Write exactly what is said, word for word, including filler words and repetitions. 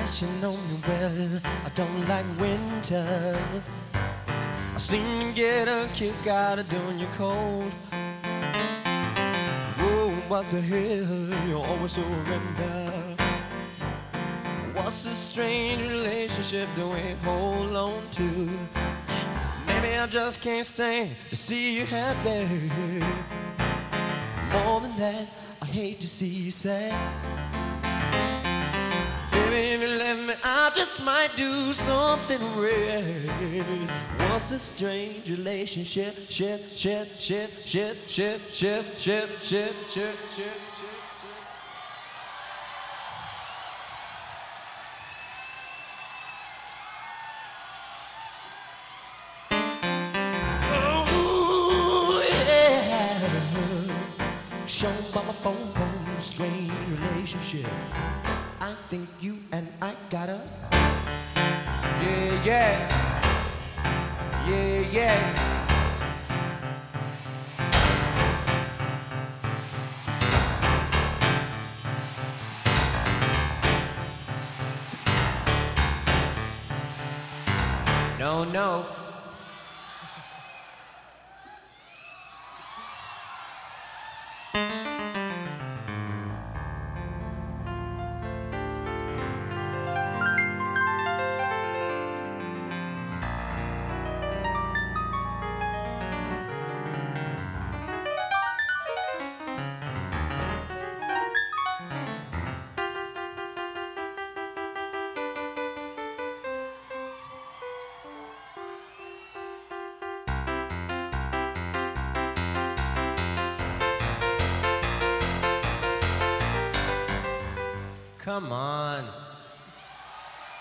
Flashing on me well, I don't like winter. I seem to get a kick out of doing you cold. Oh, what the hell, you always surrender. What's this strange relationship that we hold on to? Maybe I just can't stand to see you happy. More than that, I hate to see you sad. Baby, if you let me, I just might do something real. What's this strange relationship? Ship, ship, ship, ship, ship, ship, ship, ship, ship, ship. Shown by my bone, bone, strange relationship. I think you and I gotta. Yeah, yeah. Yeah, yeah. No, no. Come on.